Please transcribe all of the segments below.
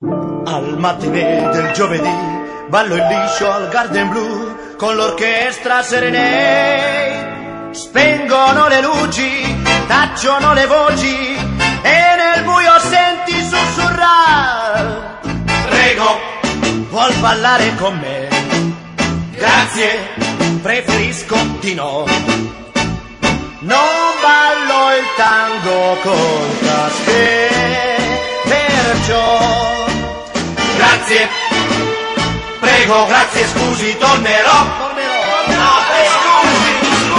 Al mattinè del giovedì ballo il liscio al Garden Blue con l'orchestra Serenade. Spengono le luci, tacciono le voci e nel buio senti sussurrare. Prego, vuol ballare con me? Grazie, preferisco di no. Non ballo il tango col caschè, perciò grazie, prego, grazie, scusi, tornerò. No, scusi.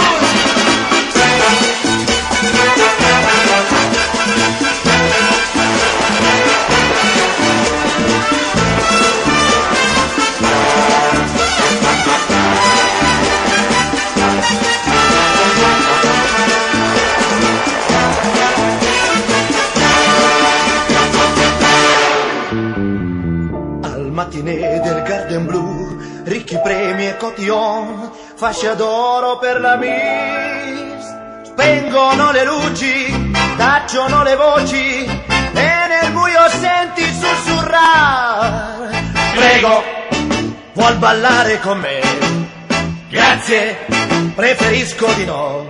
Mattinè del Garden Blue, ricchi premi e cotillon, fascia d'oro per la Miss. Spengono le luci, tacciono le voci e nel buio senti sussurrare. Prego, vuol ballare con me? Grazie, preferisco di no.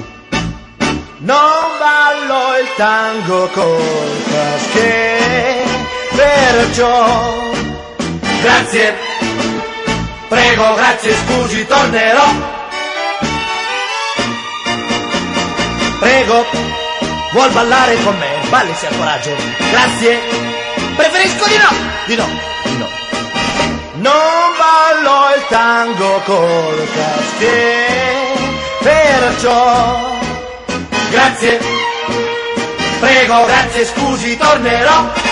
Non ballo il tango col caschè, perciò grazie, prego, grazie, scusi, tornerò. Prego, vuol ballare con me? Balli, se ha coraggio. Grazie, preferisco di no. Di no, di no. Non ballo il tango col caschè, perciò grazie, prego, grazie, scusi, tornerò.